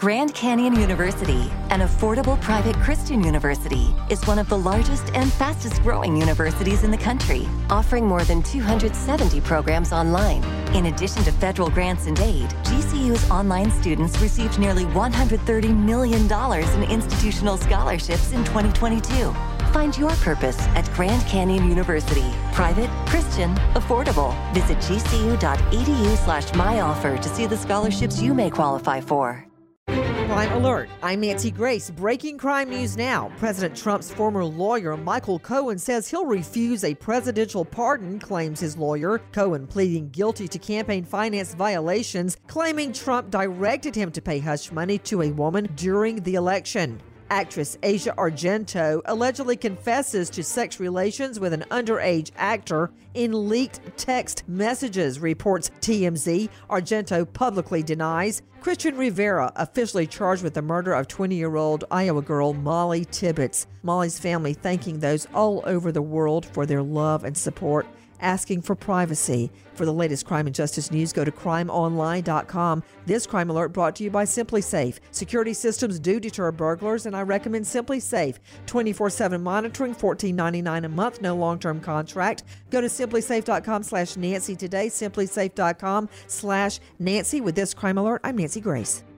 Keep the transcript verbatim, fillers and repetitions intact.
Grand Canyon University, an affordable private Christian university, is one of the largest and fastest growing universities in the country, offering more than two hundred seventy programs online. In addition to federal grants and aid, G C U's online students received nearly one hundred thirty million dollars in institutional scholarships in twenty twenty-two. Find your purpose at Grand Canyon University. Private, Christian, affordable. Visit gcu.edu slash myoffer to see the scholarships you may qualify for. Crime Alert. I'm Nancy Grace. Breaking crime news now. President Trump's former lawyer, Michael Cohen, says he'll refuse a presidential pardon, claims his lawyer. Cohen pleading guilty to campaign finance violations, claiming Trump directed him to pay hush money to a woman during the election. Actress Asia Argento allegedly confesses to sex relations with an underage actor in leaked text messages, reports T M Z. Argento publicly denies. Christian Rivera officially charged with the murder of twenty-year-old Iowa girl Molly Tibbetts. Molly's family thanking those all over the world for their love and support, asking for privacy. For the latest crime and justice news, go to crime online dot com. This Crime Alert brought to you by SimpliSafe. Security systems do deter burglars, and I recommend SimpliSafe. twenty-four seven monitoring, fourteen ninety-nine a month, no long-term contract. Go to simplysafe dot com slash Nancy today, simplysafe dot com slash Nancy. With this Crime Alert, I'm Nancy Grace.